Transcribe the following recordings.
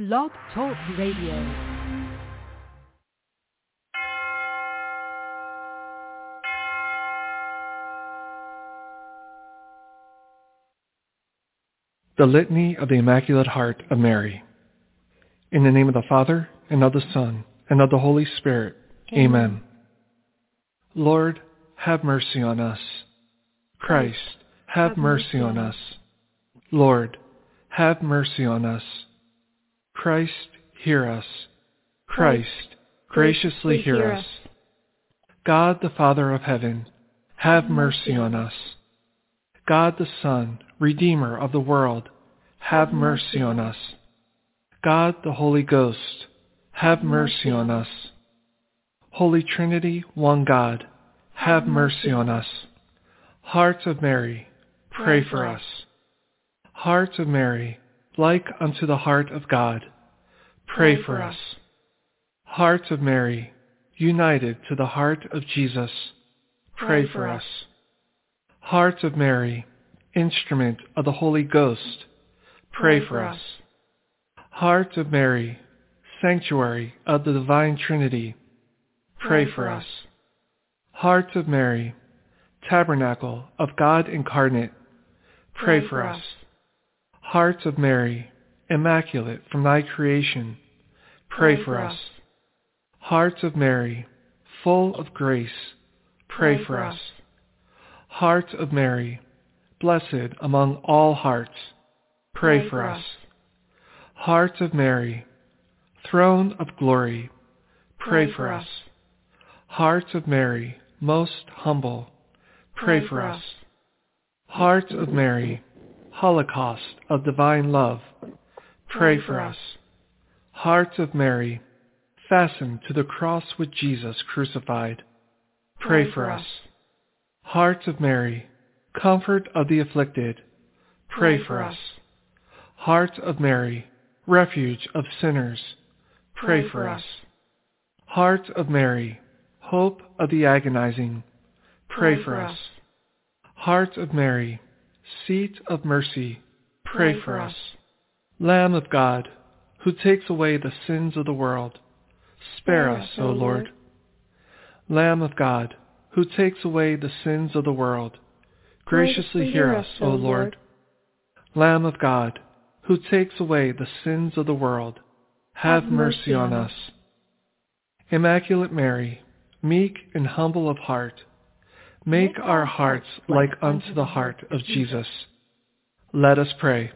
Blog Talk Radio. The Litany of the Immaculate Heart of Mary. In the name of the Father, and of the Son, and of the Holy Spirit. Amen. Lord, have mercy on us. Christ, have mercy on us. Lord, have mercy on us. Christ, hear us. Christ, graciously hear us. God the Father of heaven, have mercy on us. God the Son, Redeemer of the world, have mercy on us. God the Holy Ghost, have mercy on us. Holy Trinity, one God, have mercy on us. Heart of Mary, pray for us. Heart of Mary, like unto the heart of God, pray for us. Heart of Mary, united to the heart of Jesus, pray for us. Heart of Mary, instrument of the Holy Ghost, pray for us. Heart of Mary, sanctuary of the Divine Trinity, pray for us. Heart of Mary, tabernacle of God incarnate, pray for us. Heart of Mary, immaculate from thy creation, pray for us. Heart of Mary, full of grace, pray for us. Heart of Mary, blessed among all hearts, pray for us. Heart of Mary, throne of glory, pray for us. Heart of Mary, most humble, pray for us. Heart of Mary, holocaust of divine love, pray for us. Heart of Mary, fastened to the cross with Jesus crucified, pray for us. Heart of Mary, comfort of the afflicted, pray for us. Heart of Mary, refuge of sinners, pray for us. Heart of Mary, hope of the agonizing, pray for us. Heart of Mary, seat of mercy, pray for us. Lamb of God, who takes away the sins of the world, spare us, O Lord. Lamb of God, who takes away the sins of the world, graciously hear us, O Lord. Lamb of God, who takes away the sins of the world, have mercy on us. Immaculate Mary, meek and humble of heart, make our hearts like unto the heart of Jesus. Let us pray.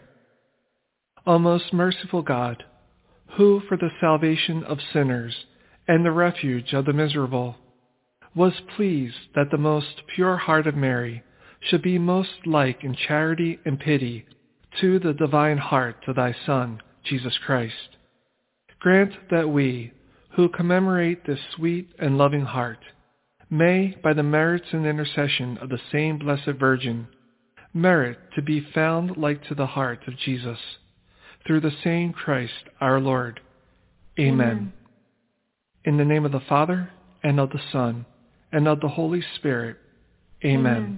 O most merciful God, who for the salvation of sinners and the refuge of the miserable, was pleased that the most pure heart of Mary should be most like in charity and pity to the divine heart of thy Son, Jesus Christ. Grant that we, who commemorate this sweet and loving heart, may, by the merits and intercession of the same Blessed Virgin, merit to be found like to the heart of Jesus, through the same Christ our Lord. Amen. In the name of the Father, and of the Son, and of the Holy Spirit. Amen.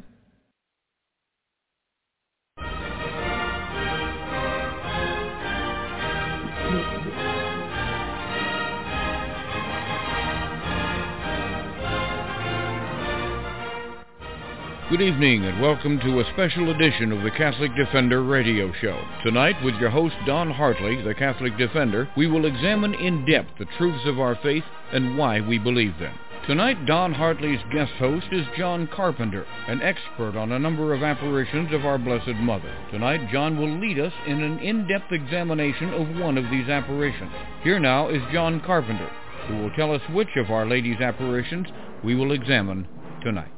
Good evening and welcome to a special edition of the Catholic Defender radio show. Tonight, with your host Don Hartley, the Catholic Defender, we will examine in depth the truths of our faith and why we believe them. Tonight, Don Hartley's guest host is John Carpenter, an expert on a number of apparitions of our Blessed Mother. Tonight, John will lead us in an in-depth examination of one of these apparitions. Here now is John Carpenter, who will tell us which of Our Lady's apparitions we will examine tonight.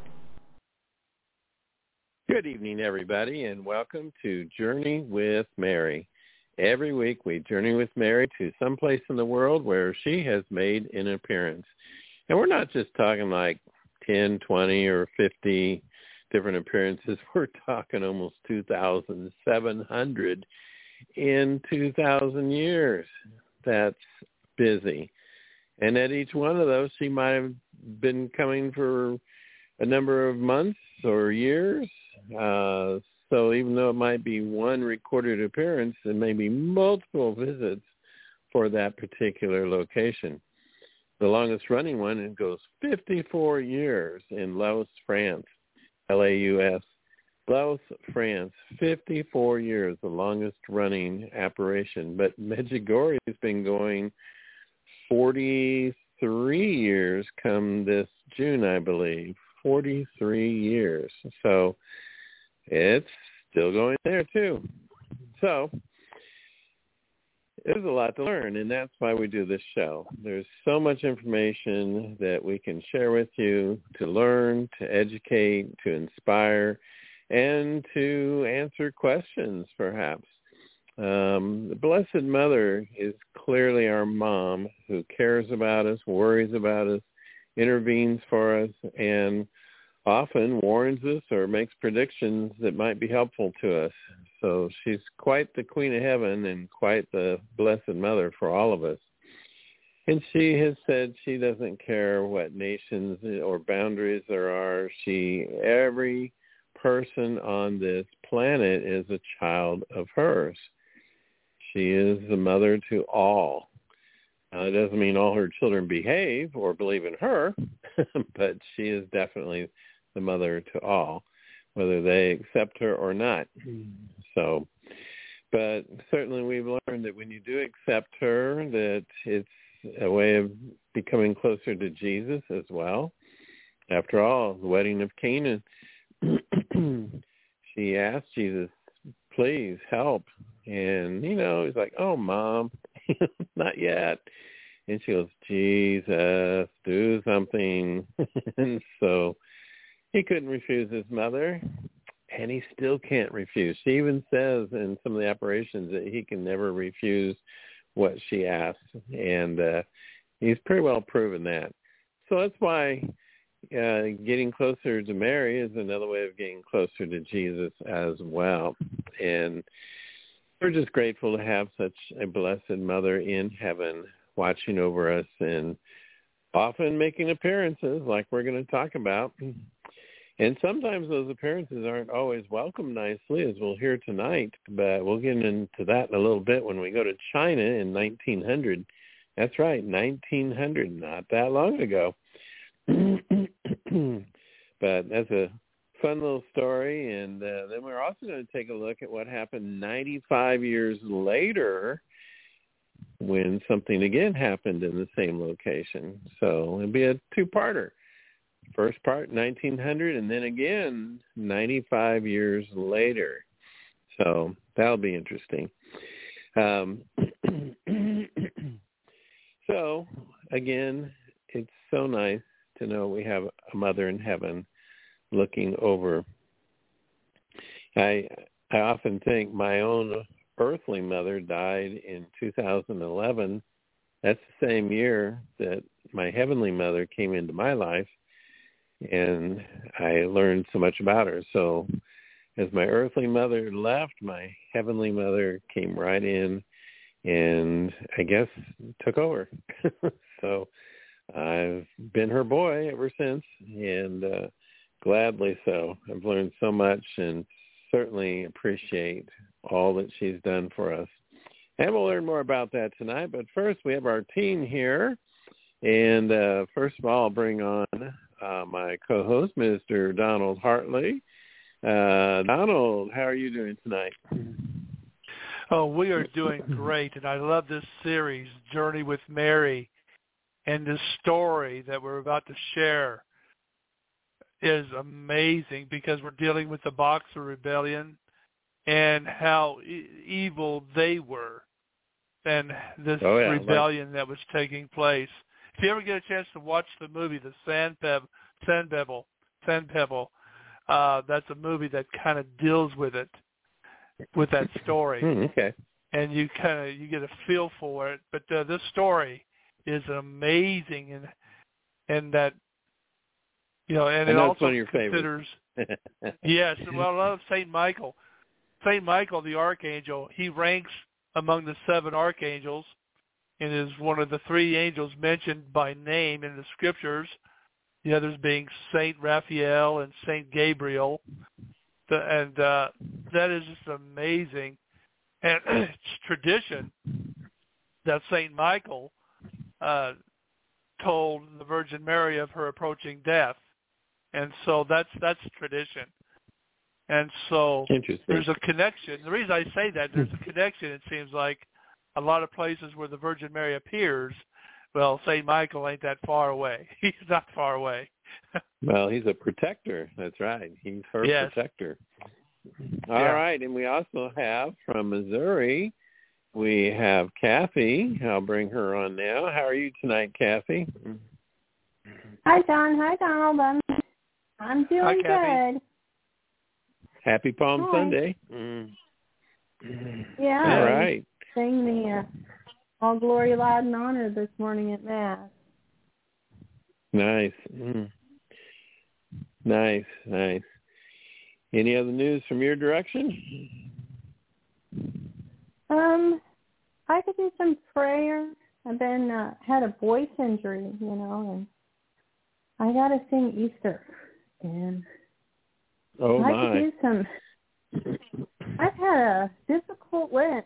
Good evening, everybody, and welcome to Journey with Mary. Every week we journey with Mary to some place in the world where she has made an appearance. And we're not just talking like 10, 20, or 50 different appearances. We're talking almost 2,700 in 2,000 years. That's busy. And at each one of those, she might have been coming for a number of months or years. So even though it might be one recorded appearance, it may be multiple visits for that particular location. The longest running one, it goes 54 years in Laos, France, Laus. Laos, France, 54 years, the longest running apparition. But Medjugorje has been going 43 years come this June, I believe. 43 years. So it's still going there too. So there's a lot to learn, and that's why we do this show. There's so much information that we can share with you to learn, to educate, to inspire, and to answer questions, perhaps. The Blessed Mother is clearly our mom who cares about us, worries about us, intervenes for us, and often warns us or makes predictions that might be helpful to us. So she's quite the Queen of Heaven and quite the Blessed Mother for all of us. And she has said she doesn't care what nations or boundaries there are. Every person on this planet is a child of hers. She is the mother to all. It doesn't mean all her children behave or believe in her, but she is definitely the mother to all, whether they accept her or not. So, but certainly we've learned that when you do accept her, that it's a way of becoming closer to Jesus as well. After all, the wedding of Cana, she asked Jesus, please help. And, he's like, oh, Mom, not yet. And she goes, Jesus, do something. And so he couldn't refuse his mother, and he still can't refuse. She even says in some of the apparitions that he can never refuse what she asks, and he's pretty well proven that. So that's why getting closer to Mary is another way of getting closer to Jesus as well. And we're just grateful to have such a blessed mother in heaven watching over us and often making appearances like we're going to talk about. And sometimes those appearances aren't always welcomed nicely, as we'll hear tonight, but we'll get into that in a little bit when we go to China in 1900. That's right, 1900, not that long ago. But that's a fun little story. And then we're also going to take a look at what happened 95 years later when something again happened in the same location. So it'll be a two-parter. First part, 1900, and then again, 95 years later. So that'll be interesting. So, again, it's so nice to know we have a mother in heaven looking over. I often think my own earthly mother died in 2011. That's the same year that my heavenly mother came into my life, and I learned so much about her. So as my earthly mother left, my heavenly mother came right in and I guess took over. So I've been her boy ever since, and gladly so. I've learned so much and certainly appreciate all that she's done for us. And we'll learn more about that tonight. But first, we have our team here. And first of all, I'll bring on my co-host, Mr. Donald Hartley. Donald, how are you doing tonight? Oh, we are doing great, and I love this series, Journey with Mary, and this story that we're about to share is amazing because we're dealing with the Boxer Rebellion and how evil they were and this rebellion that was taking place. If you ever get a chance to watch the movie, The Sand Pebble, that's a movie that kind of deals with it, with that story. Okay. And you get a feel for it. But this story is amazing, and that, and it also one of your considers favorites. Yes, well, I love Saint Michael. Saint Michael, the archangel, he ranks among the 7 archangels and is one of the 3 angels mentioned by name in the scriptures, the others being Saint Raphael and Saint Gabriel. And that is just amazing. And it's tradition that St. Michael told the Virgin Mary of her approaching death. And so that's tradition. And so there's a connection. The reason I say that, there's a connection, it seems like, a lot of places where the Virgin Mary appears. Well, St. Michael ain't that far away. He's not far away. Well, he's a protector. That's right. He's her protector. All right. And we also have from Missouri, we have Kathy. I'll bring her on now. How are you tonight, Kathy? Hi, John. Hi, Donald. I'm doing good. Happy Palm Sunday. Yeah. All right. Sang the All Glory, Laud, and Honor this morning at Mass. Nice. Nice. Any other news from your direction? I could do some prayer. I've been had a voice injury, and I got to sing Easter, and I could do some. I've had a difficult Lent.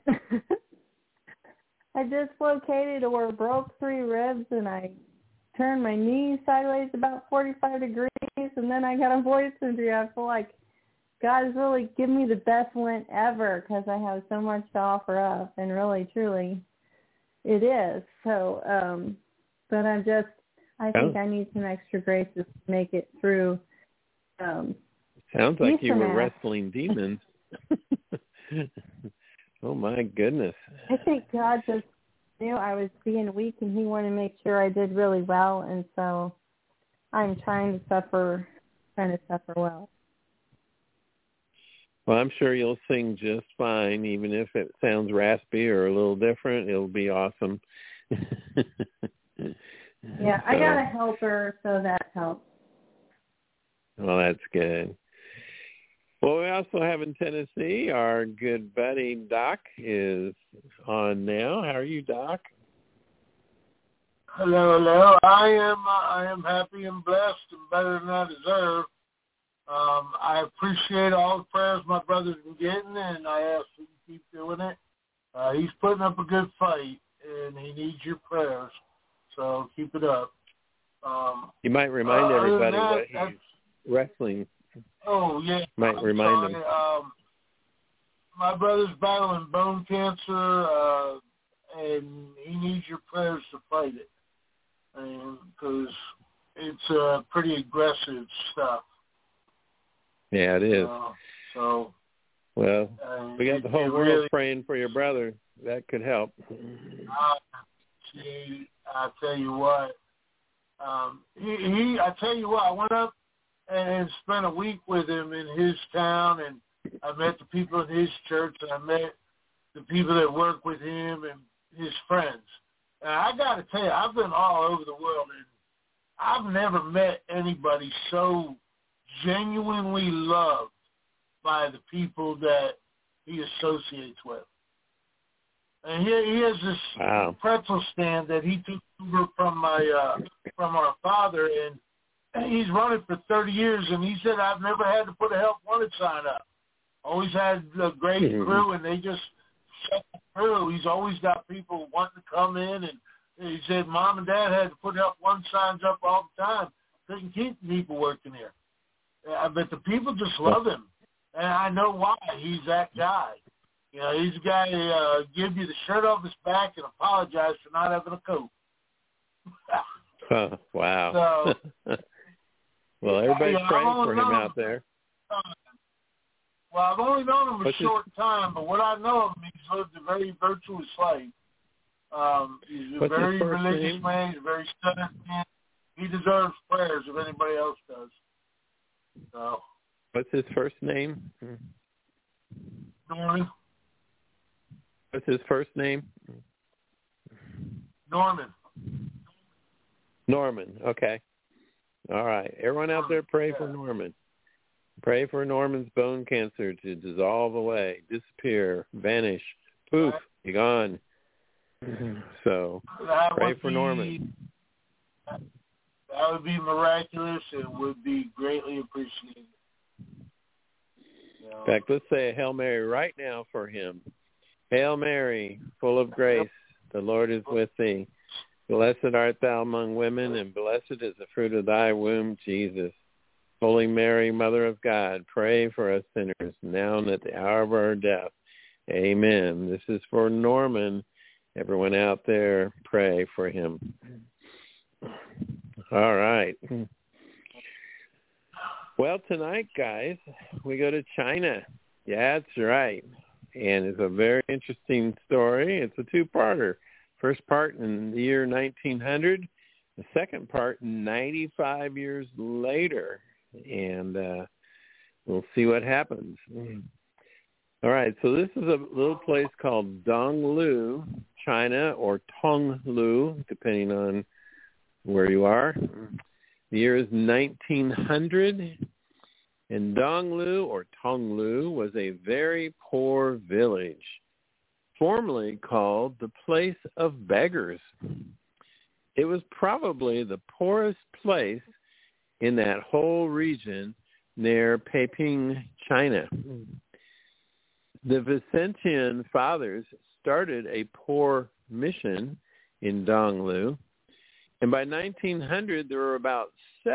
I dislocated or broke 3 ribs, and I turned my knees sideways about 45 degrees, and then I got a voice injury. I feel like God has really given me the best Lent ever because I have so much to offer up, and really, truly, it is. So, but I think I need some extra graces to make it through. Sounds like you were wrestling demons. Oh, my goodness. I think God just knew I was being weak, and he wanted to make sure I did really well, and so I'm trying to suffer well. Well, I'm sure you'll sing just fine, even if it sounds raspy or a little different. It'll be awesome. Yeah, I got a helper, so that helps. Well, that's good. Well, we also have in Tennessee, our good buddy Doc is on now. How are you, Doc? Hello. I am happy and blessed and better than I deserve. I appreciate all the prayers my brother's been getting, and I ask that you keep doing it. He's putting up a good fight, and he needs your prayers, so keep it up. You might remind everybody what he's wrestling. Oh, yeah. Might remind him. My brother's battling bone cancer, and he needs your prayers to fight it, because it's pretty aggressive stuff. Yeah, it is. Well, we got the whole world praying for your brother. That could help. I tell you what. I tell you what, I went up and spent a week with him in his town, and I met the people in his church, and I met the people that work with him and his friends. And I got to tell you, I've been all over the world, and I've never met anybody so genuinely loved by the people that he associates with. And he has this pretzel stand that he took over from our father, and he's run it for 30 years, and he said, I've never had to put a help wanted sign up. Always had a great crew, and they just shut through. He's always got people wanting to come in, and he said Mom and Dad had to put help wanted signs up all the time. Couldn't keep people working here. But the people just love him, and I know why. He's that guy. You know, he's the guy who give you the shirt off his back and apologize for not having a coat. Wow. So, well, everybody's praying for him out there. Well, I've only known him a short time, but what I know of him, he's lived a very virtuous life. He's a very religious man. He's a very studious man. He deserves prayers if anybody else does. So. What's his first name? Norman. What's his first name? Norman. Norman. Okay. All right. Everyone out there, pray for Norman. Pray for Norman's bone cancer to dissolve away, disappear, vanish, poof, be gone. So pray for Norman. That would be miraculous and would be greatly appreciated. In fact, let's say a Hail Mary right now for him. Hail Mary, full of grace, The Lord is with thee. Blessed art thou among women, and blessed is the fruit of thy womb, Jesus. Holy Mary, Mother of God, pray for us sinners, now and at the hour of our death. Amen. This is for Norman. Everyone out there, pray for him. All right. Well, tonight, guys, we go to China. Yeah, that's right. And it's a very interesting story. It's a two-parter. First part in the year 1900, the second part 95 years later. And we'll see what happens. All right, so this is a little place called Donglu, China, or Tonglu, depending on where you are. The year is 1900, and Donglu, or Tonglu, was a very poor village, formerly called the Place of Beggars. It was probably the poorest place in that whole region near Peiping, China. The Vincentian fathers started a poor mission in Donglu, and by 1900 there were about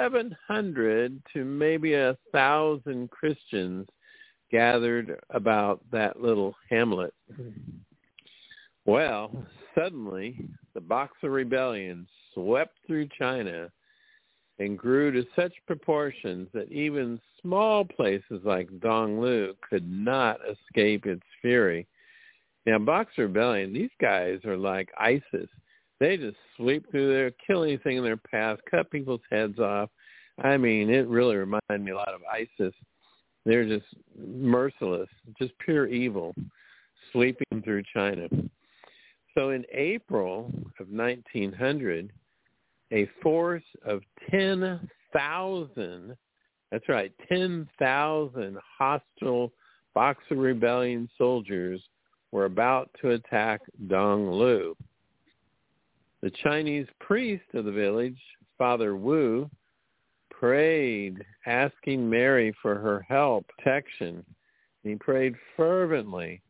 700 to maybe 1,000 Christians gathered about that little hamlet. Well, suddenly the Boxer Rebellion swept through China and grew to such proportions that even small places like Donglu could not escape its fury. Now, Boxer Rebellion, these guys are like ISIS. They just sweep through there, kill anything in their path, cut people's heads off. I mean, it really reminded me a lot of ISIS. They're just merciless, just pure evil, sweeping through China. So in April of 1900, a force of 10,000, that's right, 10,000 hostile Boxer Rebellion soldiers were about to attack Donglu. The Chinese priest of the village, Father Wu, prayed, asking Mary for her help, protection. He prayed fervently.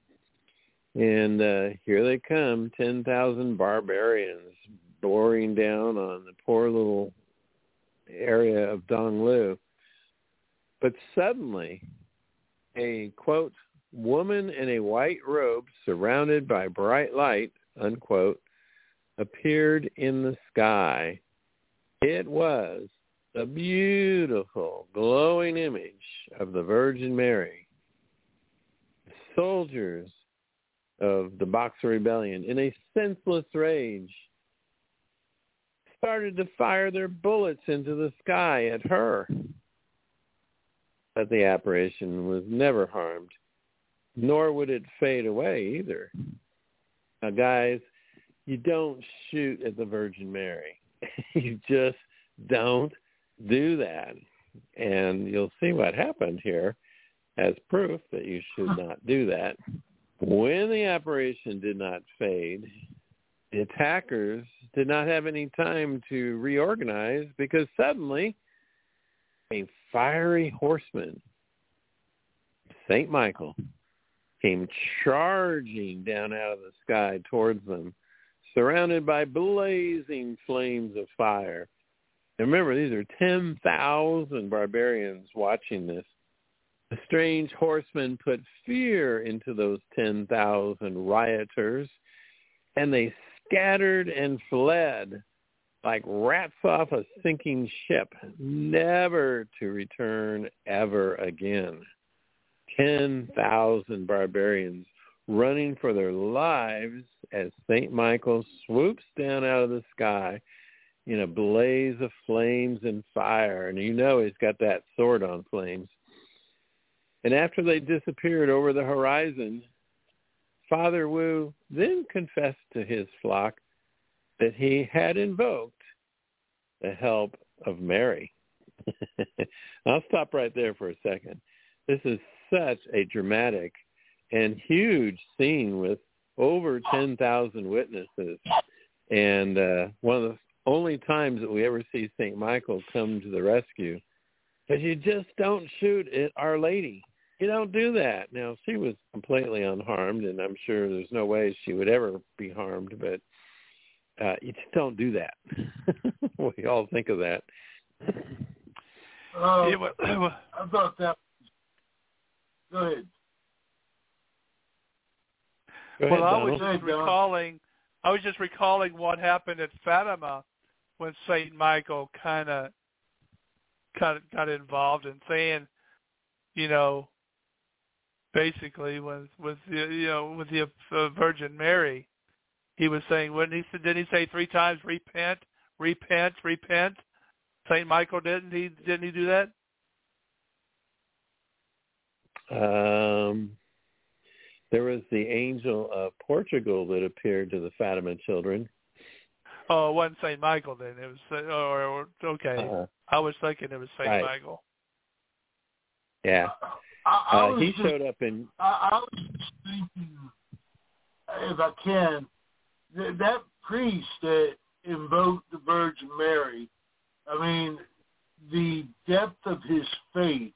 And here they come, 10,000 barbarians boring down on the poor little area of Donglu. But suddenly, a, quote, woman in a white robe surrounded by bright light, unquote, appeared in the sky. It was a beautiful, glowing image of the Virgin Mary. Soldiers of the Boxer Rebellion, in a senseless rage, started to fire their bullets into the sky at her. But the apparition was never harmed, nor would it fade away either. Now, guys, you don't shoot at the Virgin Mary. You just don't do that. And you'll see what happened here as proof that you should not do that. When the apparition did not fade, the attackers did not have any time to reorganize because suddenly a fiery horseman, St. Michael, came charging down out of the sky towards them, surrounded by blazing flames of fire. And remember, these are 10,000 barbarians watching this. The strange horseman put fear into those 10,000 rioters, and they scattered and fled like rats off a sinking ship, never to return ever again. 10,000 barbarians running for their lives as St. Michael swoops down out of the sky in a blaze of flames and fire. And you know he's got that sword on flames. And after they disappeared over the horizon, Father Wu then confessed to his flock that he had invoked the help of Mary. I'll stop right there for a second. This is such a dramatic and huge scene with over 10,000 witnesses. And one of the only times that we ever see St. Michael come to the rescue, because you just don't shoot at Our Lady. You don't do that. Now, she was completely unharmed, and I'm sure there's no way she would ever be harmed, but you just don't do that. We all think of that. I thought that. Go ahead. Well, I was just recalling what happened at Fatima when Saint Michael kind of got involved in saying, basically with the Virgin Mary, he was saying, didn't he say 3 times, repent, repent, repent? Saint Michael didn't he do that? There was the angel of Portugal that appeared to the Fatima children. Oh, it wasn't Saint Michael then. It was okay. I was thinking it was Saint Michael. Yeah. He showed up in. I was thinking, if I can, that priest that invoked the Virgin Mary. I mean, the depth of his faith.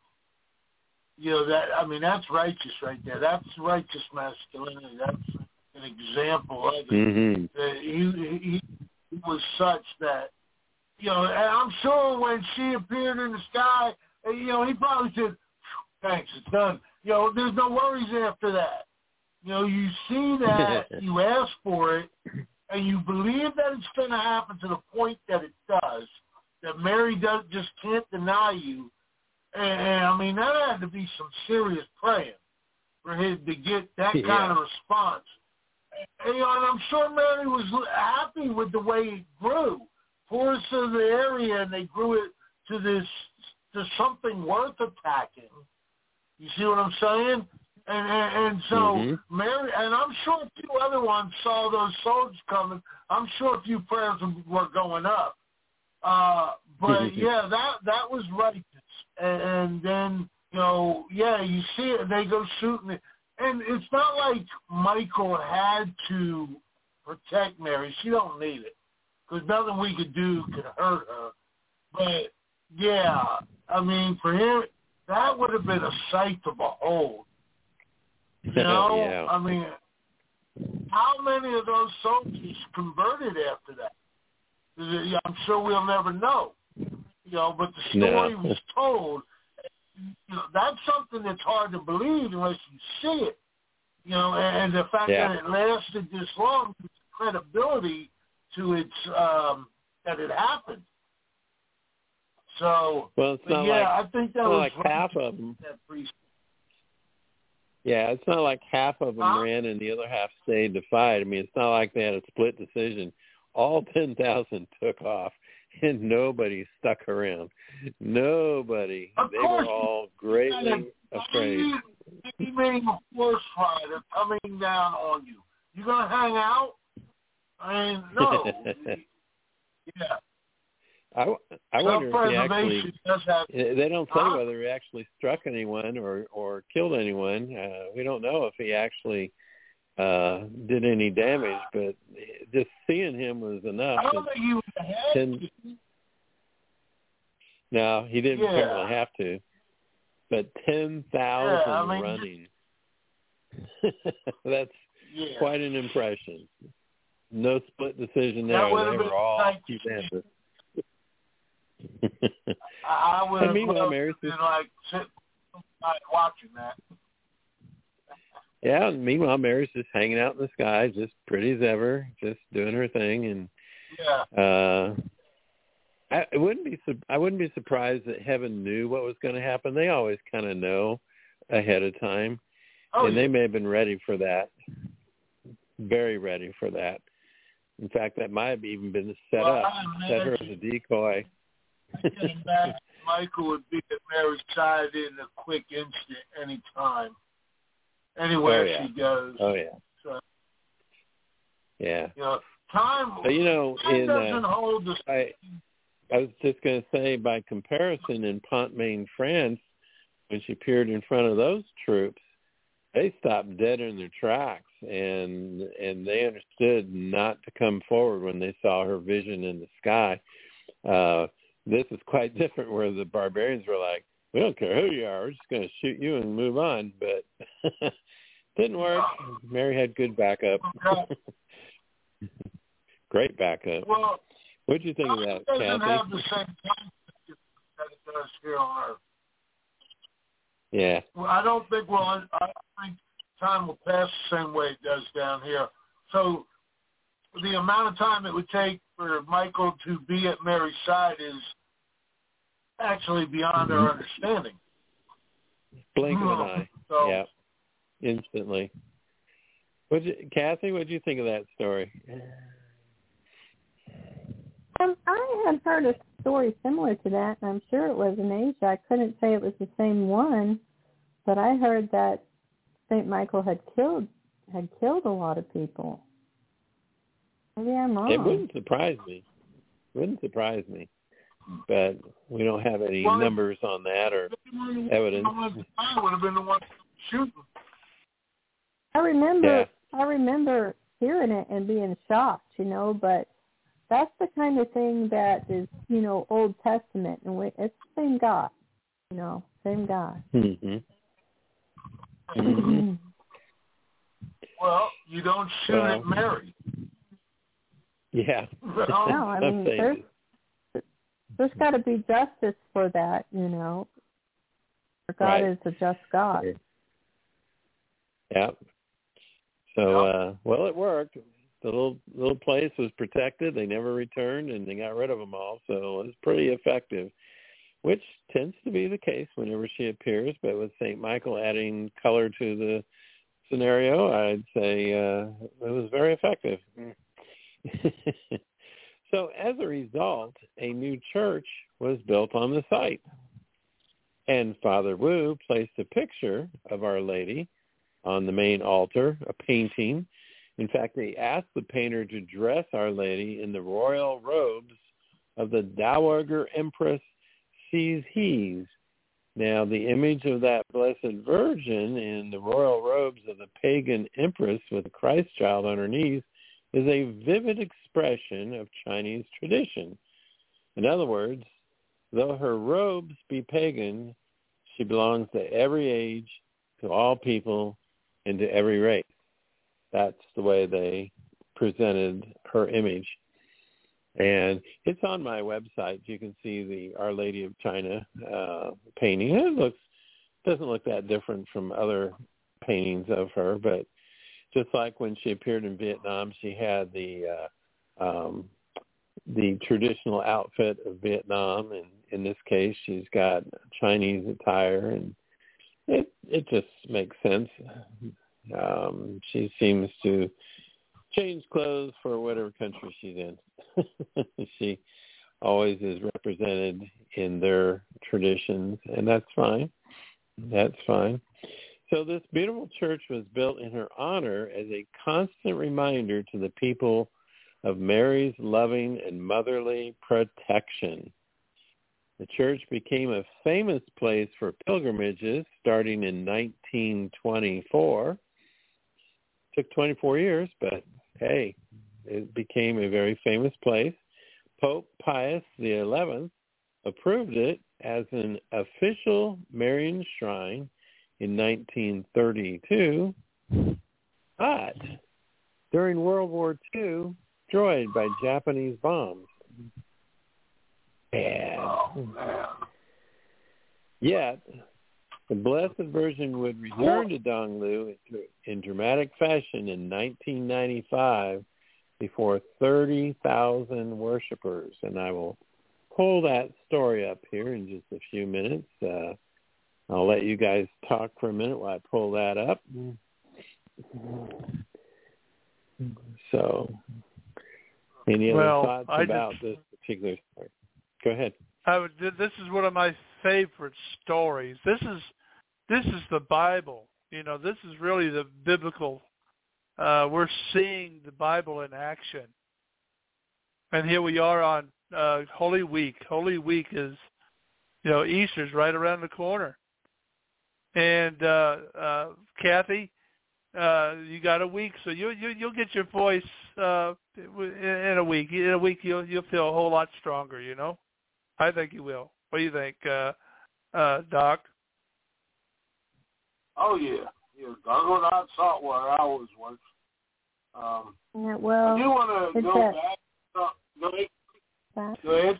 That's righteous right there. That's righteous masculinity. That's an example of it. Mm-hmm. He was such that, and I'm sure when she appeared in the sky, he probably said, thanks, it's done. There's no worries after that. You see that, you ask for it, and you believe that it's going to happen to the point that it does, that Mary just can't deny you. And that had to be some serious praying for him to get that kind of response. And I'm sure Mary was happy with the way it grew. Forests of the area, and they grew it to something worth attacking. You see what I'm saying? And so Mary, and I'm sure a few other ones saw those soldiers coming. I'm sure a few prayers were going up. But that was righteous. And then, you see it, they go shooting it. And it's not like Michael had to protect Mary. She don't need it. Because nothing we could do could hurt her. But, for him, that would have been a sight to behold. Yeah. How many of those soldiers converted after that? I'm sure we'll never know. But the story was told. That's something that's hard to believe unless you see it. And the fact that it lasted this long, gives credibility to its that it happened. So, well, it's not like, I think that was like half of them. Yeah, it's not like half of them ran and the other half stayed to fight. It's not like they had a split decision. All 10,000 took off. And nobody stuck around. Nobody. They were all greatly afraid. You mean a horse rider coming down on you. You going to hang out? No. I wonder if he actually, they don't say whether he actually struck anyone or killed anyone. We don't know if he actually did any damage, but just seeing him was enough. I don't think he would have to. No, he didn't apparently have to. But 10,000 running. That's quite an impression. No split decision there. They were all unanimous. I would have meanwhile, Mary's sitting watching that. Yeah, and meanwhile, Mary's just hanging out in the sky, just pretty as ever, just doing her thing. And I wouldn't be surprised that heaven knew what was going to happen. They always kind of know ahead of time, and they may have been ready for that, very ready for that. In fact, that might have even been set her as a decoy. I can imagine Michael would be at Mary's side in a quick instant, any time. Anywhere she goes. Oh, yeah. So, yeah. Time doesn't hold the I was just going to say, by comparison, in Pont-Main, France, when she appeared in front of those troops, they stopped dead in their tracks, and they understood not to come forward when they saw her vision in the sky. This is quite different, where the barbarians were like, we don't care who you are. We're just going to shoot you and move on. But didn't work. Mary had good backup. Great backup. Well, what did you think of that, Kathy? It doesn't Kathy? have the same time that it does here on Earth. Yeah. Well, I don't think time will pass the same way it does down here. So the amount of time it would take for Michael to be at Mary's side is actually beyond our understanding. Blink of an eye. So, yeah. Instantly. Kathy, what did you think of that story? I had heard a story similar to that, and I'm sure it was in Asia. I couldn't say it was the same one, but I heard that St. Michael had killed a lot of people. Maybe I'm wrong. It wouldn't surprise me. But we don't have any numbers on that or evidence. I would have been the one shooting. I remember hearing it and being shocked, but that's the kind of thing that is, Old Testament, and it's the same God, same God. Mm-hmm. Mm-hmm. Well, you don't shoot at Mary. Yeah. No, I mean, there's got to be justice for that, For God is a just God. Yeah. So, it worked. The little place was protected. They never returned, and they got rid of them all. So it was pretty effective, which tends to be the case whenever she appears. But with St. Michael adding color to the scenario, I'd say it was very effective. So as a result, a new church was built on the site. And Father Wu placed a picture of Our Lady on the main altar, a painting. In fact, they asked the painter to dress Our Lady in the royal robes of the Dowager Empress Cixi. Now, the image of that Blessed Virgin in the royal robes of the pagan empress with the Christ child on her knees is a vivid expression of Chinese tradition. In other words, though her robes be pagan, she belongs to every age, to all people, and to every race. That's the way they presented her image. And it's on my website. You can see the Our Lady of China painting. It doesn't look that different from other paintings of her, but just like when she appeared in Vietnam, she had the traditional outfit of Vietnam, and in this case, she's got Chinese attire, and it just makes sense. She seems to change clothes for whatever country she's in. She always is represented in their traditions, and that's fine. That's fine. So this beautiful church was built in her honor as a constant reminder to the people of Mary's loving and motherly protection. The church became a famous place for pilgrimages starting in 1924. Took 24 years, but hey, it became a very famous place. Pope Pius XI approved it as an official Marian shrine in 1932, but during World War II, destroyed by Japanese bombs. Yet, the Blessed Virgin would return to Donglu in dramatic fashion in 1995 before 30,000 worshipers. And I will pull that story up here in just a few minutes. I'll let you guys talk for a minute while I pull that up. So, any other thoughts about this particular story? Go ahead. This is one of my favorite stories. This is the Bible. This is really the biblical. We're seeing the Bible in action. And here we are on Holy Week. Holy Week is, Easter's right around the corner. And Kathy, you got a week, so you'll get your voice in a week. In a week, you'll feel a whole lot stronger. I think you will. What do you think, Doc? Oh, yeah. Gargle in hot salt water always works. Yeah, well, I do want to go back. Go ahead.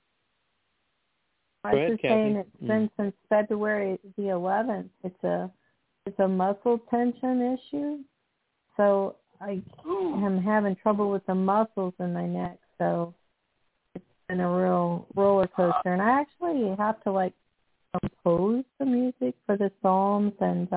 I was just saying it's been since February the 11th. It's a muscle tension issue. So I am having trouble with the muscles in my neck. So it's been a real roller coaster. And I actually have to compose the music for the Psalms and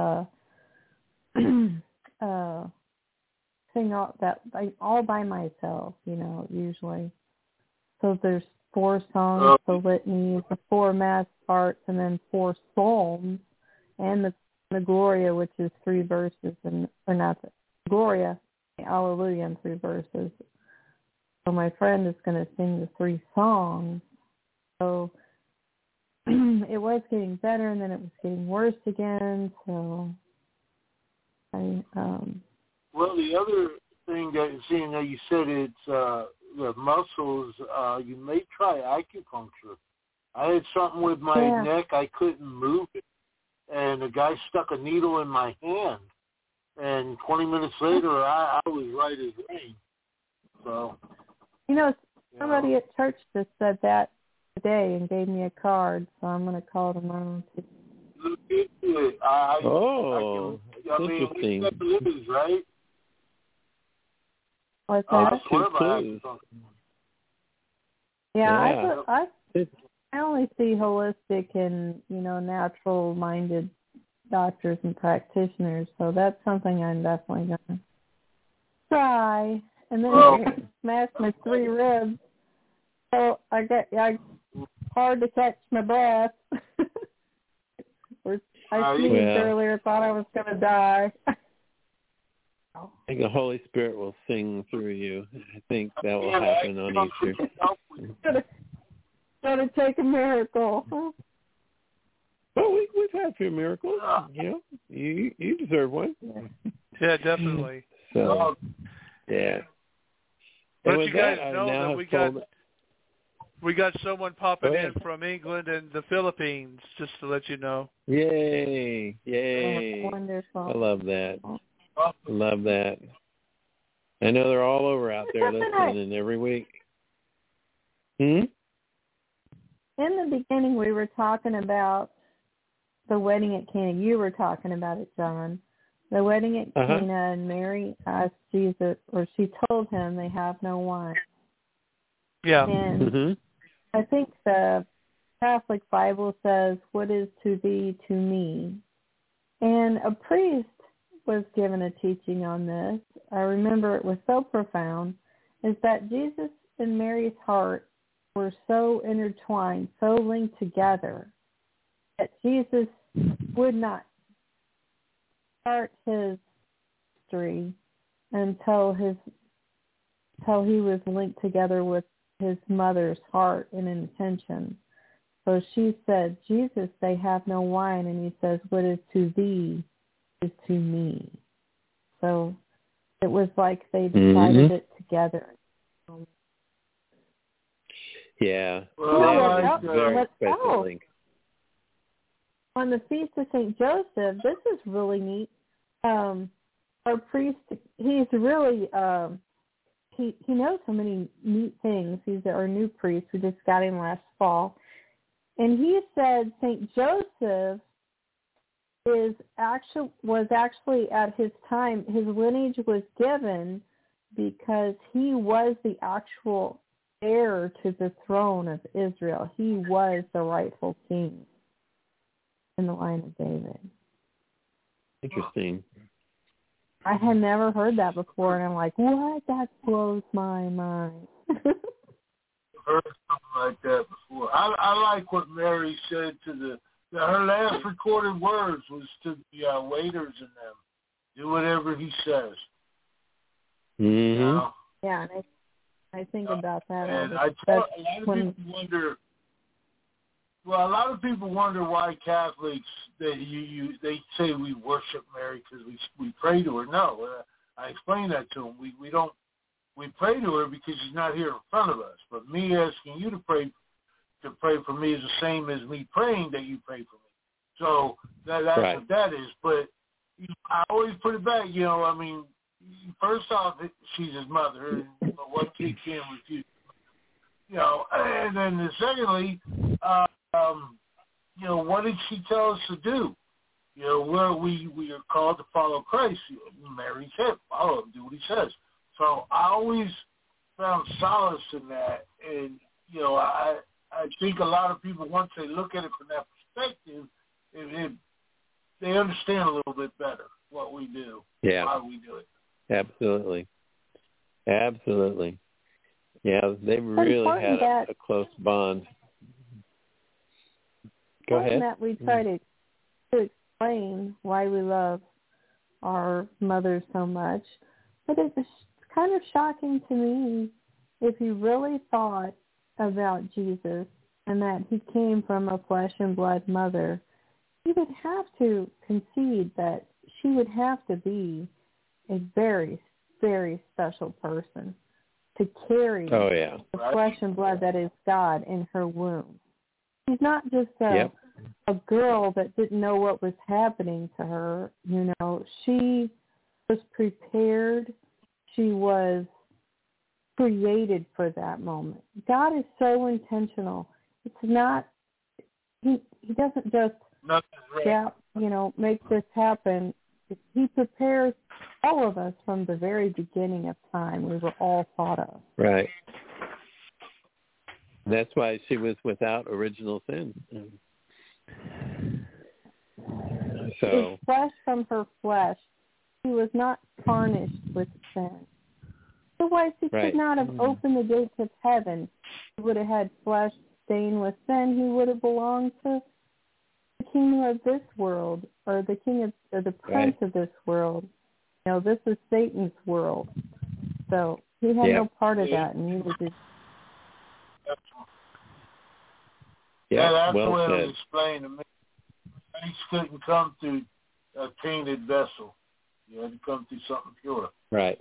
sing all by myself, usually. So there's 4 songs, the litanies, the 4 mass parts, and then 4 psalms, and the Gloria, which is 3 verses, or not the Gloria, Alleluia, and 3 verses. So my friend is going to sing the 3 songs. So it was getting better, and then it was getting worse again. So Well, the other thing that you said it's the muscles. You may try acupuncture. I had something with my neck. I couldn't move it, and the guy stuck a needle in my hand. And 20 minutes later, I was right as rain. So, somebody at church just said that today and gave me a card, so I'm going to call tomorrow. Look into it. Interesting. We got the lose, right? What's that? I only see holistic and, natural-minded doctors and practitioners, so that's something I'm definitely going to try. And then I smashed my 3 ribs, so I hard to catch my breath. I sneezed earlier, thought I was going to die. I think the Holy Spirit will sing through you. I think that will happen on Easter. Going to take a miracle. Well, we've had a few miracles. You deserve one. Yeah, definitely. So, yeah. Let you guys know that we got someone popping in from England and the Philippines, just to let you know. Yay! Oh, wonderful. I love that. Love that. I know they're all over out there listening every week. In the beginning, we were talking about the wedding at Cana. You were talking about it, John. The wedding at Cana, and Mary asked Jesus, or she told him they have no wine. Yeah. And I think the Catholic Bible says, "What is to thee, to me?" And a priest was given a teaching on this. I remember it was so profound, is that Jesus and Mary's heart were so intertwined, so linked together, that Jesus would not start his history until he was linked together with his mother's heart and intention. So she said, "Jesus, they have no wine," and he says, "What is to thee is to me." So it was like they decided it together. Yeah. Well, on the Feast of St. Joseph, this is really neat. Our priest, he's really, he knows so many neat things. He's our new priest. We just got him last fall. And he said St. Joseph was actually at his time, his lineage was given because he was the actual heir to the throne of Israel. He was the rightful king in the line of David. Interesting. I had never heard that before, and I'm like, what? That blows my mind. Heard something like that before. I like what Mary said to her last recorded words was to the waiters and them, do whatever he says. Mm-hmm. Yeah, and I think about that. And a lot of people wonder why Catholics they say we worship Mary because we pray to her. No, I explain that to them. We pray to her because she's not here in front of us. But me asking you to pray to pray for me is the same as me praying that you pray for me. So that's right. what that is. But I always put it back, I mean, first off, she's his mother, and what kid can refuse? And then secondly, what did she tell us to do? Where we are called to follow Christ. Mary said, follow him, do what he says. So I always found solace in that. And, I think a lot of people, once they look at it from that perspective, they understand a little bit better what we do, why we do it. Absolutely. Absolutely. Yeah, they really had a close bond. Go ahead. That we try to explain why we love our mothers so much, but it's kind of shocking to me if you really thought about Jesus and that he came from a flesh and blood mother. You would have to concede that she would have to be a very, very special person to carry the flesh and blood that is God in her womb. She's not just a girl that didn't know what was happening to her. She was prepared. She was created for that moment. God is so intentional. It's not, he doesn't just, make this happen. He prepares all of us from the very beginning of time. We were all thought of. Right. That's why she was without original sin. So, flesh from her flesh. She was not tarnished with sin. Otherwise, he could not have opened the gates of heaven. He would have had flesh stained with sin. He would have belonged to the kingdom of this world, or the king of the prince of this world. This is Satan's world. So he had no part of that, and he was just. That's the way it was explained to me. He couldn't come through a tainted vessel. You had to come through something pure. Right.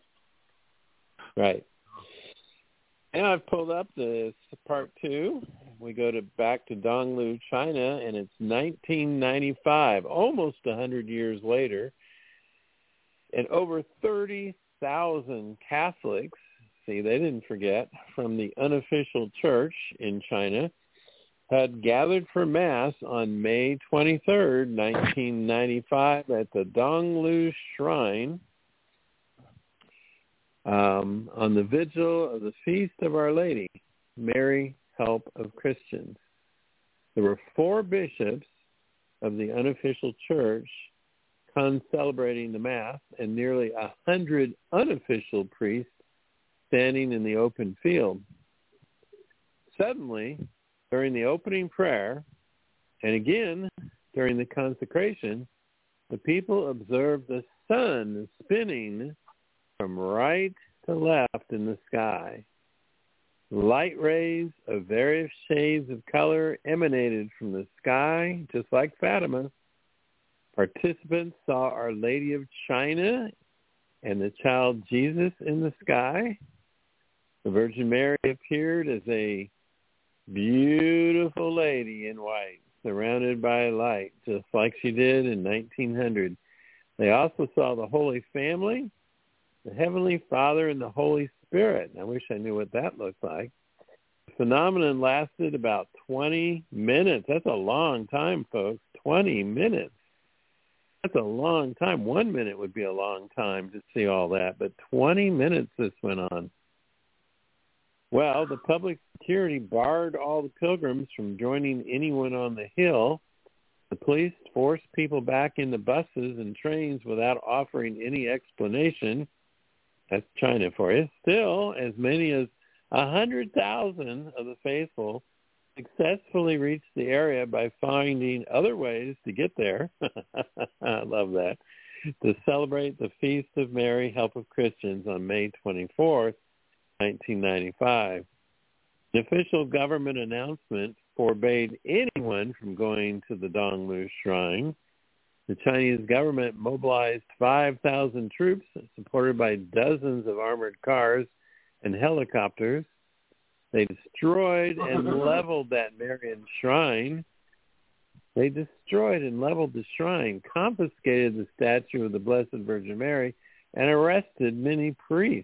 And I've pulled up this part 2. We go back to Donglu, China, and it's 1995, almost 100 years later, and over 30,000 Catholics, see, they didn't forget, from the unofficial church in China, had gathered for Mass on May 23rd, 1995, at the Donglu Shrine on the vigil of the Feast of Our Lady, Mary, Help of Christians. There were 4 bishops of the unofficial church celebrating the Mass, and nearly 100 unofficial priests standing in the open field. Suddenly, during the opening prayer, and again during the consecration, the people observed the sun spinning from right to left in the sky. Light rays of various shades of color emanated from the sky, just like Fatima. Participants saw Our Lady of China and the child Jesus in the sky. The Virgin Mary appeared as a beautiful lady in white, surrounded by light, just like she did in 1900. They also saw the Holy Family, the Heavenly Father, and the Holy Spirit. I wish I knew what that looked like. The phenomenon lasted about 20 minutes. That's a long time, folks. 20 minutes. That's a long time. 1 minute would be a long time to see all that, but 20 minutes this went on. Well, the public security barred all the pilgrims from joining anyone on the hill. The police forced people back into buses and trains without offering any explanation. That's China for you. Still, as many as 100,000 of the faithful successfully reached the area by finding other ways to get there. I love that. To celebrate the Feast of Mary, Help of Christians on May 24th, 1995. The official government announcement forbade anyone from going to the Donglu Shrine. The Chinese government mobilized 5,000 troops supported by dozens of armored cars and helicopters. They destroyed and leveled that Marian shrine. They destroyed and leveled the shrine, confiscated the statue of the Blessed Virgin Mary, and arrested many priests.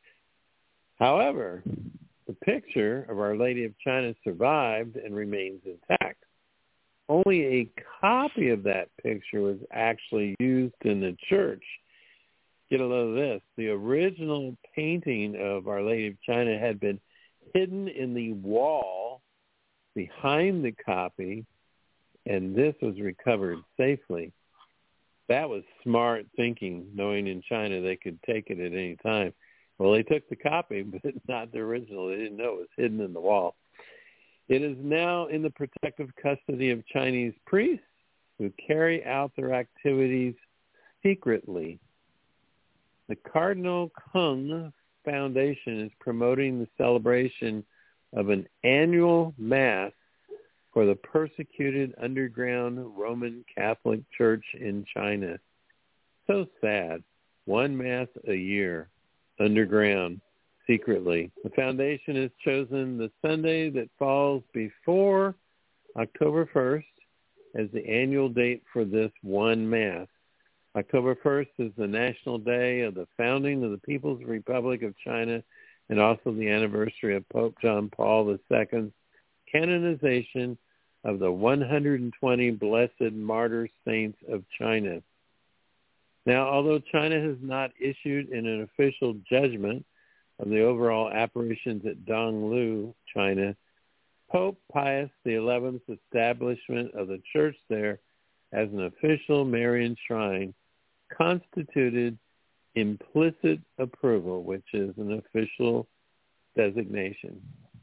However, the picture of Our Lady of China survived and remains intact. Only a copy of that picture was actually used in the church. Get a load of this. The original painting of Our Lady of China had been hidden in the wall behind the copy, and this was recovered safely. That was smart thinking, knowing in China they could take it at any time. Well, they took the copy, but not the original. They didn't know it was hidden in the wall. It is now in the protective custody of Chinese priests who carry out their activities secretly. The Cardinal Kung Foundation is promoting the celebration of an annual Mass for the persecuted underground Roman Catholic Church in China. So sad. One Mass a year, underground, secretly. The foundation has chosen the Sunday that falls before October 1st as the annual date for this one Mass. October 1st is the national day of the founding of the People's Republic of China and also the anniversary of Pope John Paul II's canonization of the 120 blessed martyr saints of China. Now, although China has not issued an official judgment of the overall apparitions at Donglu, China, Pope Pius XI's establishment of the church there as an official Marian shrine constituted implicit approval, which is an official designation.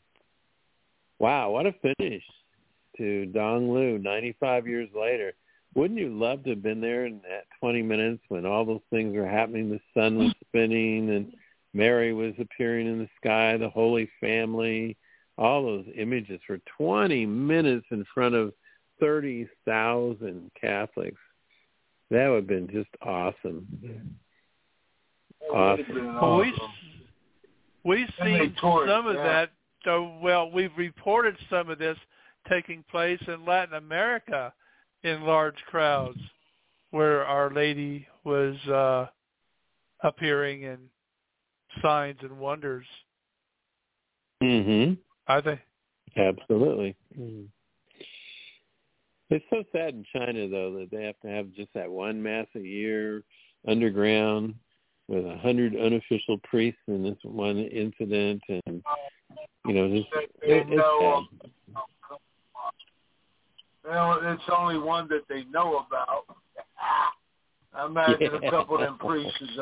Wow, what a finish to Donglu 95 years later. Wouldn't you love to have been there in that 20 minutes when all those things were happening? The sun was spinning and Mary was appearing in the sky, the Holy Family, all those images for 20 minutes in front of 30,000 Catholics. That would have been just awesome. Awesome. Well, we've seen some of that. Well, we've reported some of this taking place in Latin America in large crowds where Our Lady was appearing in signs and wonders. Mm-hmm. Are they? Absolutely. Mm-hmm. It's so sad in China, though, that they have to have just that one Mass a year underground with 100 unofficial priests in this one incident. And, you know, it's sad. Well, it's only one that they know about. I imagine a couple of them priests is,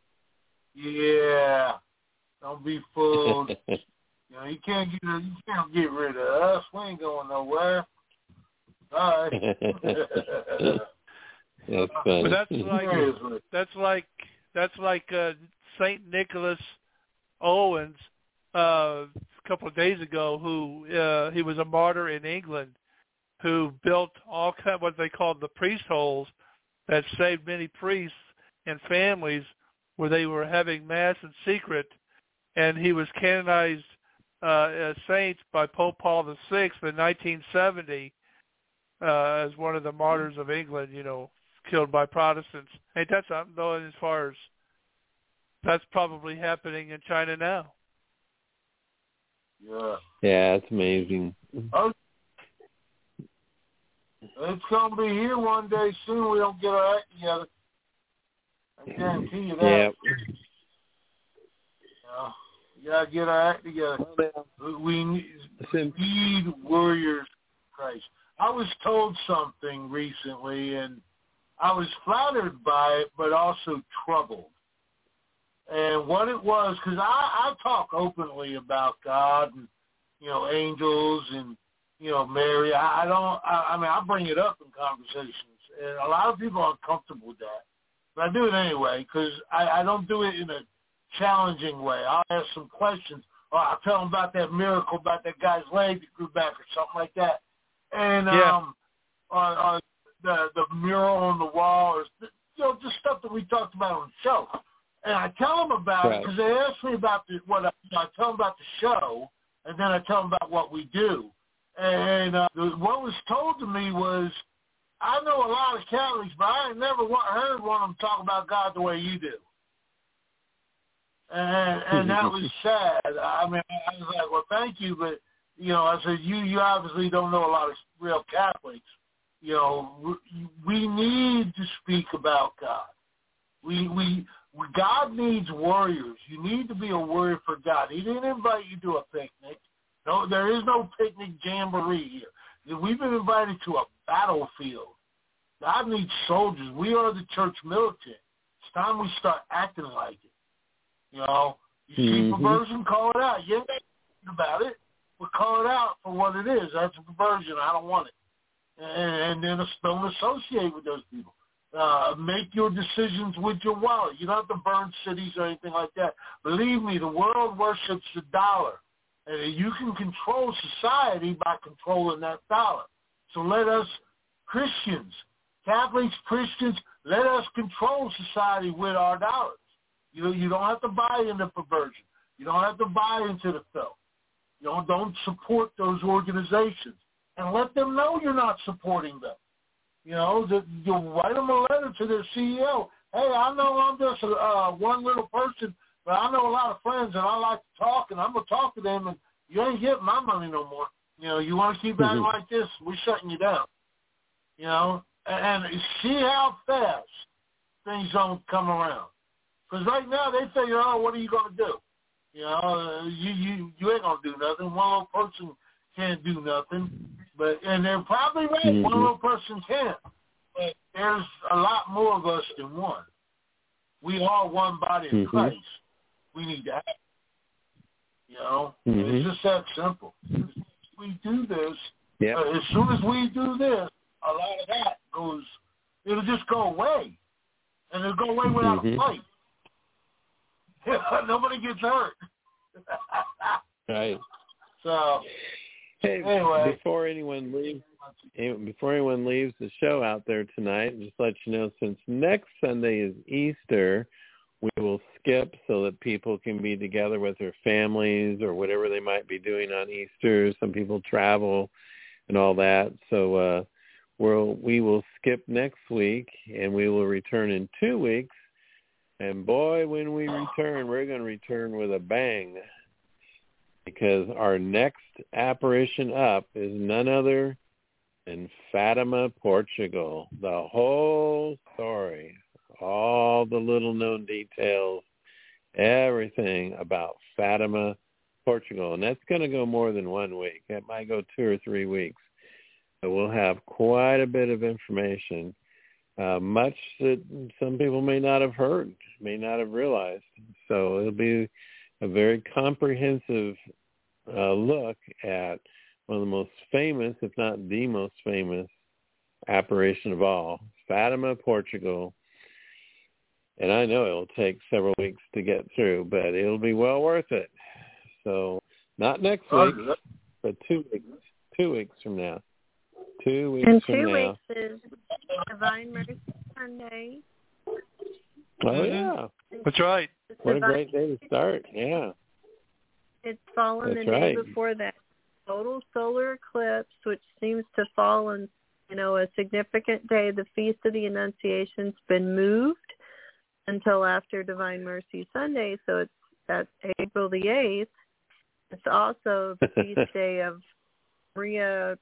don't be fooled. You know, you can't get rid of us. We ain't going nowhere. All right. That's funny. But that's like Saint Nicholas Owens a couple of days ago, who he was a martyr in England, who built all kind of what they called the priest holes that saved many priests and families where they were having Mass in secret. And he was canonized as saint by Pope Paul VI in 1970 as one of the martyrs of England, you know, killed by Protestants. Ain't that something, though, as far as that's probably happening in China now? Yeah, it's amazing. Oh, it's going to be here one day soon. We don't get our act together. I guarantee you that. Yeah. You got to get our act together. We need warriors of Christ. I was told something recently, and I was flattered by it, but also troubled. And what it was, because I talk openly about God and, you know, angels and, you know, Mary. I mean, I bring it up in conversations. And a lot of people aren't comfortable with that. But I do it anyway, because I don't do it in a challenging way. I'll ask some questions. Or I'll tell them about that miracle, about that guy's leg that grew back or something like that. And or the mural on the wall, or, you know, just stuff that we talked about on the show. And I tell them about it because they ask me about I tell them about the show. and then I tell them about what we do. And what was told to me was, I know a lot of Catholics, but I ain't never heard one of them talk about God the way you do. And that was sad. I mean, I was like, well, thank you, but, you know, I said, you obviously don't know a lot of real Catholics. You know, we need to speak about God. God needs warriors. You need to be a warrior for God. He didn't invite you to a picnic. No, there is no picnic jamboree here. We've been invited to a battlefield. God needs soldiers. We are the church militant. It's time we start acting like it. You know, you see perversion, call it out. You ain't about it, but call it out for what it is. That's a perversion. I don't want it. And then don't associate with those people. Make your decisions with your wallet. You don't have to burn cities or anything like that. Believe me, the world worships the dollar. And you can control society by controlling that dollar. So let us, Christians, Catholics, Christians, let us control society with our dollars. You don't have to buy into perversion. You don't have to buy into the filth. You know, don't support those organizations. And let them know you're not supporting them. You know, you'll write them a letter to their CEO. Hey, I know I'm just one little person, but I know a lot of friends, and I like to talk, and I'm going to talk to them, and you ain't getting my money no more. You know, you want to keep acting like this, we're shutting you down. You know, and see how fast things don't come around. Because right now they figure, oh, what are you going to do? You know, you ain't going to do nothing. One little person can't do nothing. And they're probably right. One little person can. But there's a lot more of us than one. We are one body of Christ. We need to act. You know, it's just that simple. If we do this, as soon as we do this, a lot of that goes, it'll just go away. And it'll go away without a fight. Nobody gets hurt. Right. So, hey, anyway. Before anyone leaves the show out there tonight, just let you know, since next Sunday is Easter, we will skip so that people can be together with their families or whatever they might be doing on Easter. Some people travel and all that. So we will skip next week, and we will return in 2 weeks. And boy, when we return, we're going to return with a bang, because our next apparition up is none other than Fatima, Portugal. The whole story, all the little known details, everything about Fatima, Portugal. And that's going to go more than 1 week. It might go 2 or 3 weeks. But we'll have quite a bit of information, much that some people may not have heard, may not have realized. So it'll be a very comprehensive look at one of the most famous, if not the most famous, apparition of all, Fatima, Portugal. And I know it'll take several weeks to get through, but it'll be well worth it. So not next week, but 2 weeks. 2 weeks from now. 2 weeks and from now. And 2 weeks is Divine Mercy Sunday. Oh, yeah. That's right. What a great day to start. Yeah. It's fallen the day before that total solar eclipse, which seems to fall on, a significant day. The Feast of the Annunciation's been moved until after Divine Mercy Sunday, so that's April the 8th. It's also the feast day of Maria,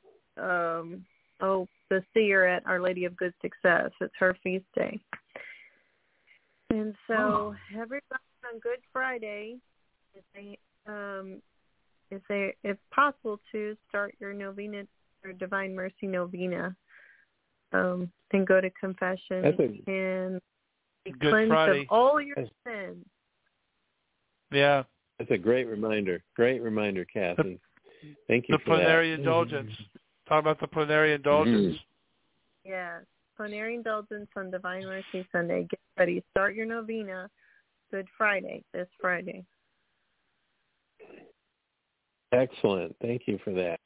the seer at Our Lady of Good Success. It's her feast day. And so everybody on Good Friday, if possible, to start your novena or Divine Mercy novena, and go to confession and be cleansed of all your sins. Yeah. That's a great reminder. Great reminder, Kathy. Thank you for that. The plenary indulgence. Talk about the plenary indulgence. Yes. Plenary indulgence on Divine Mercy Sunday. Get ready. Start your novena Good Friday, this Friday. Excellent. Thank you for that.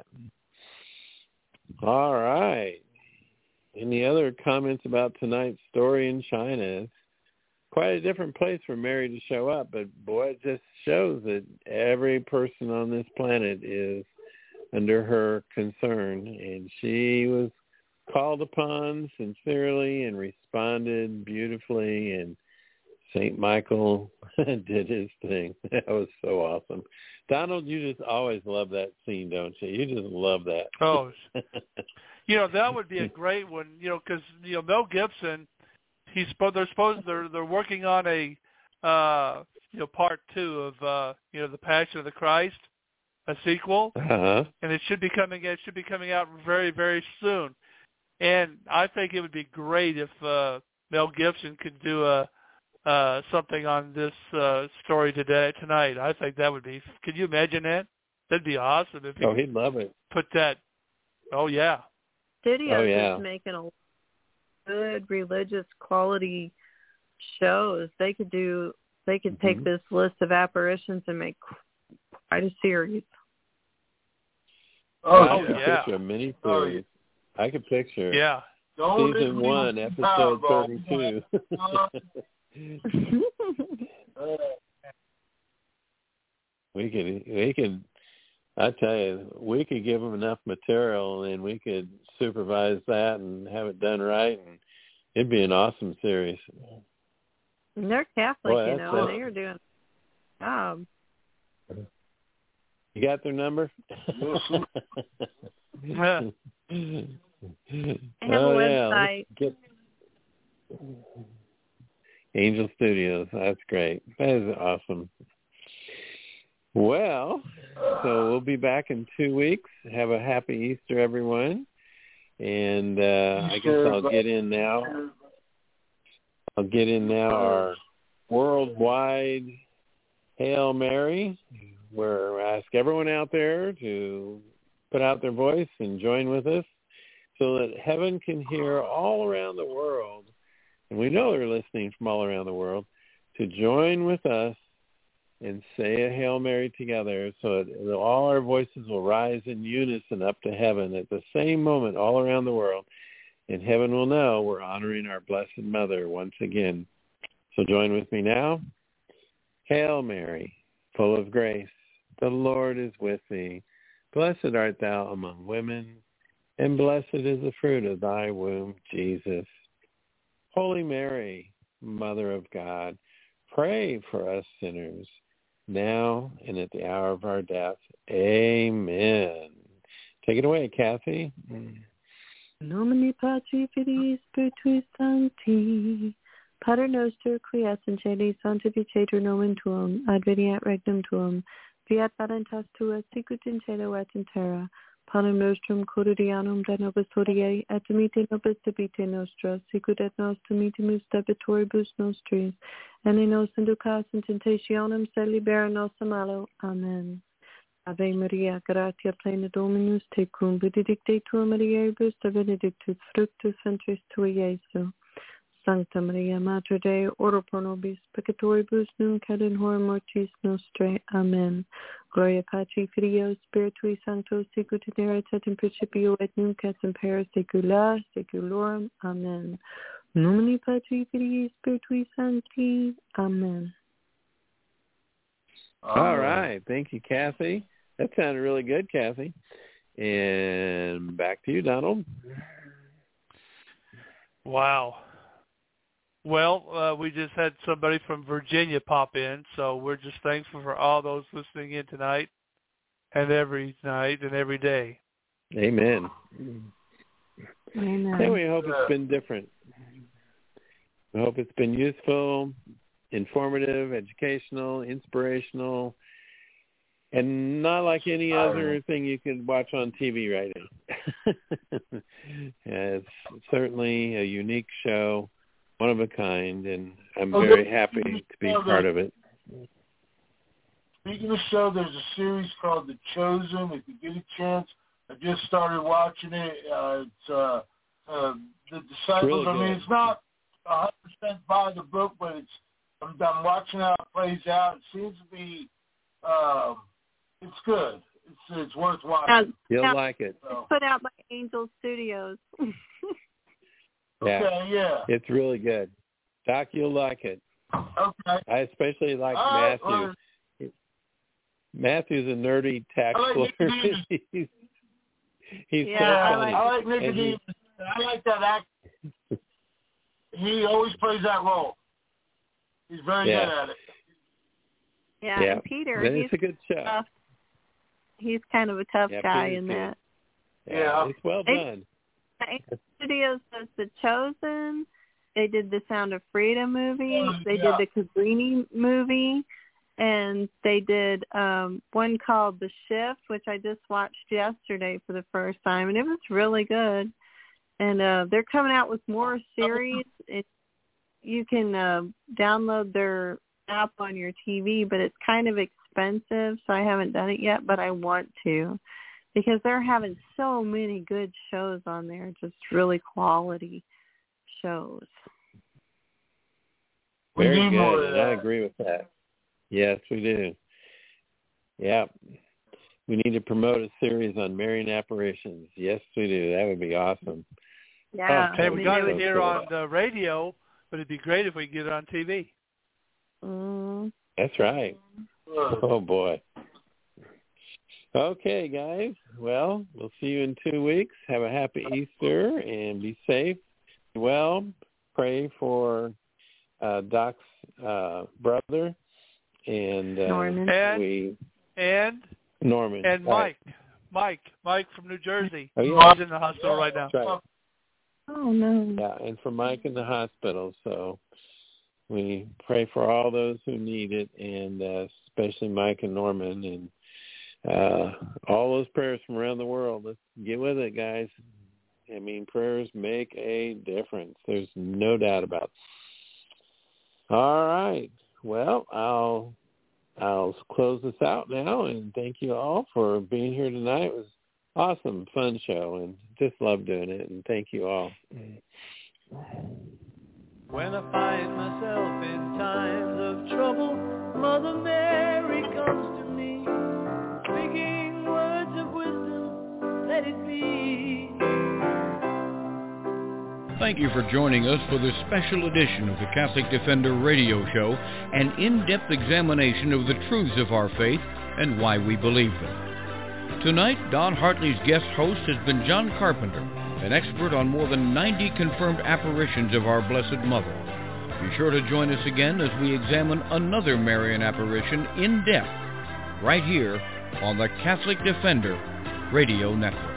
All right. Any other comments about tonight's story in China? quite a different place for Mary to show up. But, boy, it just shows that every person on this planet is under her concern. And she was called upon sincerely and responded beautifully, and St. Michael did his thing. That was so awesome. Donald, you just always love that scene, don't you? You just love that. Oh, that would be a great one, because, Mel Gibson, they're working on a, part 2 of, The Passion of the Christ, a sequel, and it should be coming out very, very soon. And I think it would be great if Mel Gibson could do something on this story tonight. I think that would be. Could you imagine that? That'd be awesome if he'd love it. Put that. Oh yeah. Studios is making a good religious quality shows. They could take this list of apparitions and make quite a series. I could picture a mini series. I could picture. Yeah. Season 1, episode 32. we could. I tell you, we could give them enough material, and we could supervise that and have it done right, and it'd be an awesome series. And they're Catholic, and they are doing a job. You got their number? I have a website. Angel Studios. That's great. That is awesome. Well, so we'll be back in 2 weeks. Have a happy Easter, everyone. And I guess I'll get in now. Our worldwide Hail Mary, where I ask everyone out there to put out their voice and join with us so that heaven can hear all around the world, and we know they're listening from all around the world, to join with us and say a Hail Mary together so that all our voices will rise in unison up to heaven at the same moment all around the world, and heaven will know we're honoring our Blessed Mother once again. So join with me now. Hail Mary, full of grace, the Lord is with thee. Blessed art thou among women, and blessed is the fruit of thy womb, Jesus. Holy Mary, Mother of God, pray for us sinners, now and at the hour of our death. Amen. Take it away, Kathy. Nomine Patri Filii Spiritui Sancti, Pater Noster, qui es in caeli, sanctificetur nomen tuum, adveniat regnum tuum, fiat voluntas tua, sicut in cielo et in terra. Panem nostrum quotidianum da nobis hodie, et dimitte nobis debite nostra, sicut et nos dimittimus debitoribus nostris, et ne nos inducas in tentationem, sed libera nos a malo. Amen. Ave Maria, gratia plena Dominus tecum, benedicta tu mulieribus, benedictus fructus ventris tui, Iesus. Sancta Maria, Mater Dei, ora pro nobis peccatoribus, nunc et in hora mortis nostrae. Amen. Gloria Patri, Filio, Spiritui Sancto, sicut in erat et in principio et nunc et in semper saecula saeculorum. Amen. Nomine Patri, Filii, Spiritui Sancti. Amen. All right. Thank you, Kathy. That sounded really good, Kathy. And back to you, Donald. Wow. Well, we just had somebody from Virginia pop in, so we're just thankful for all those listening in tonight and every night and every day. Amen. Amen. And we hope it's been different. We hope it's been useful, informative, educational, inspirational, and not like any other thing you can watch on TV right now. It's certainly a unique show, one of a kind, and I'm very happy to be part of it. Speaking of show, there's a series called The Chosen. If you get a chance, I just started watching it. It's The Disciples. Really I mean, it's not 100% by the book, but I'm watching how it plays out. It seems to be, it's good. It's worth watching. You'll like it. It's put out by Angel Studios. Yeah. Okay, yeah. It's really good. Doc, you'll like it. Okay. I especially like Matthew. Matthew's a nerdy tax lawyer. He's so funny. I like Nicodemus. I like that act. He always plays that role. He's very good at it. Yeah, and Peter, it's a good show. He's kind of a tough guy Peter's in that. Yeah, it's well done. Studios does The Chosen. They did the Sound of Freedom movie. They did the Cabrini movie. And they did one called The Shift, which I just watched yesterday for the first time, and it was really good. And they're coming out with more series. You can download their app on your TV, but it's kind of expensive, so I haven't done it yet, but I want to because they're having so many good shows on there, just really quality shows. Very good, and I agree with that. Yes, we do. Yeah. We need to promote a series on Marian apparitions. Yes, we do. That would be awesome. Yeah. Hey, we got it here on the radio, but it'd be great if we could get it on TV. That's right. Oh, boy. Okay, guys. Well, we'll see you in 2 weeks. Have a happy Easter and be safe. Well, pray for Doc's brother. And Norman. Norman. And right. Mike from New Jersey. Oh, yeah. He's in the hospital right now. That's right. Oh, no. Yeah, and for Mike in the hospital. So we pray for all those who need it, and especially Mike and Norman, and all those prayers from around the world. Let's get with it, guys. I mean, prayers make a difference. There's no doubt about it. All right. Well, I'll close this out now, and thank you all for being here tonight. It was awesome, fun show, and just love doing it, and thank you all. When I find myself in times of trouble, Mother Mary comes to me, speaking words of wisdom, let it be. Thank you for joining us for this special edition of the Catholic Defender Radio Show, an in-depth examination of the truths of our faith and why we believe them. Tonight, Don Hartley's guest host has been John Carpenter, an expert on more than 90 confirmed apparitions of our Blessed Mother. Be sure to join us again as we examine another Marian apparition in depth, right here on the Catholic Defender Radio Network.